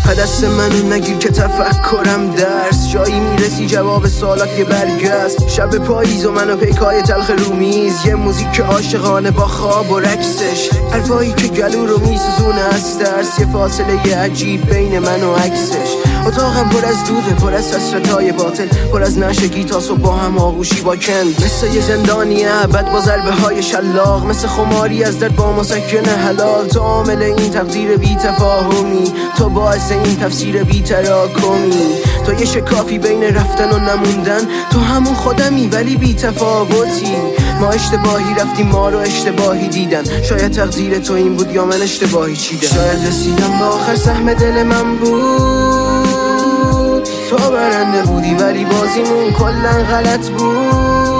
پدست منو نگیر که تفکرم درس، جایی میرسی جواب سوالات یه برگست. شب پاییز و منو پیکای تلخ رومیز، یه موزیک عاشقانه با خواب و رقصش، حرفایی که گلو رو میسوزونه از ترس، یه فاصله یه عجیب بین من و عکسش. اتاقم پر از دوده، پر از حسرتای باطل، پر از نشگی تا صبح با هم آغوشی با کند. مثل یه زندانی ابد با ضربه های شلاق، مثل خماری از درد با مسکن حلال. تو عامل این تقدیر بی تفاهمی، تو باعث این تفسیر بی تراکمی. تو یه شکافی بین رفتن و نموندن، تو همون خودمی ولی بی تفاوتی. ما اشتباهی رفتیم، ما رو اشتباهی دیدن. شاید تقدیر تو این بود یا من اشتباهی چیدم. شاید رسیدم به آخر سهم دل من بود، تو برنده بودی ولی بازیمون کلن غلط بود.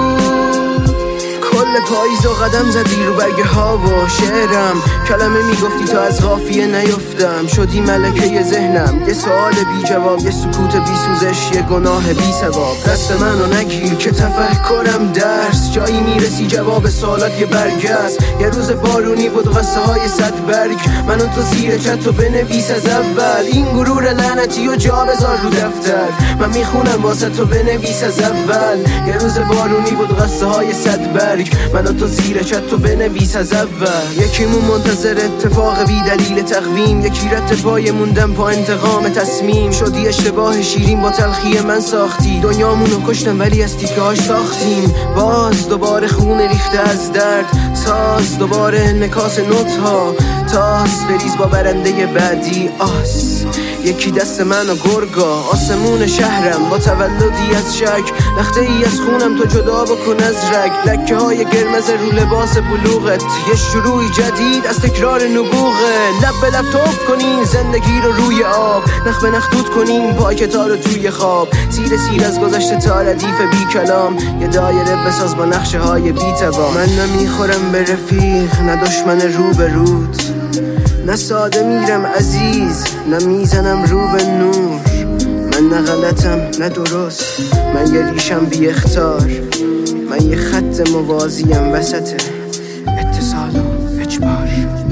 کل پاییز و قدم زدی رو برگه ها و شعرم، کلمه میگفتی تا از قافیه نیفتم. شدی ملکه ذهنم، یه سوال بی جواب، یه سکوت بی سوزش، یه گناه بی ثواب. دست منو نگیر که تفکرم درس، جایی میرسی جواب سوالات یه برگست. یه روز بارونی بود قصه های 100 برگ، منو تو زیر چت و بنویس از اول. این غرور لعنتی و جا بذار رو دفتر، من میخونم واسه تو بنویس از اول. یه روز بارونی بود قصه های 100 برگ، منو تو زیر چت و بنویس از اول. یکیمون منتظر اتفاق بی دلیل تقویم، یکی رد پای موندم پا انتقام تصمیم. شدی اشتباه شیرین با تلخی من ساختی، دنیامونو کشتم ولی از تیکه هاش ساختیم. باز دوباره خون ریخته از درد، ساز دوباره انعکاس نوت ها. تاس بریز با برنده بعدی آس، یکی دست من و گرگا. آسمون شهرم با تولدی از شک، لخته ای از خونم تو جدا بکن از رگ. لکه های قرمز رو لباس بلوغت، یه شروعی جدید از تکرار نبوغه. لب به لب توف کنین زندگی رو روی آب، نخ به نخ دود کنین پای کتار رو توی خواب. سیر سیر از گذشته تا ردیف بی کلام، یه دایره بساز با نقشه های بی توام. من نمیخورم به رفیق، نه دشمن رو به رود، نه ساده میرم عزیز، نه میزنم رو به نور. من نه غلطم نه درست، من یه ریشم بی اختار، من یه خط موازیم وسط اتصال و اجبار.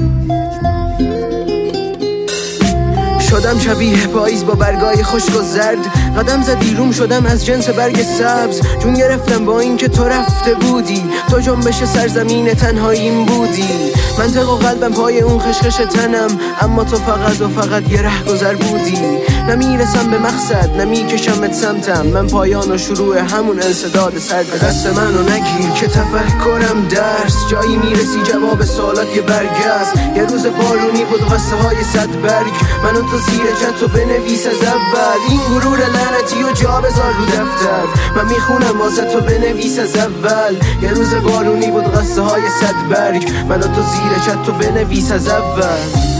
شدم شبیه پاییز با برگای خشک و زرد، قدم زدی روم شدم از جنس برگ سبز. جون گرفتم با این که تو رفته بودی، تو جنبش سرزمین تنهاییم بودی. منطق و قلبم پای اون خشخش تنم، اما تو فقط و فقط یه رهگذر بودی. نمیرسم به مقصد، نمیکشمت سمتم، من پایان و شروع همون انسداد سرد. دست منو نگیر که تفکرم درس، جایی میرسی جواب سوالات یه برگست. یه روز بارونی بود قصه های 100 برگ، منو تو زیر چت و بنویس از اول. این غرور لعنتی و جا بذار رو دفتر، من میخونم واسه تو بنویس از اول. یه روز بارونی بود قصه های 100 برگ، منو تو زیر چت و بنویس از اول.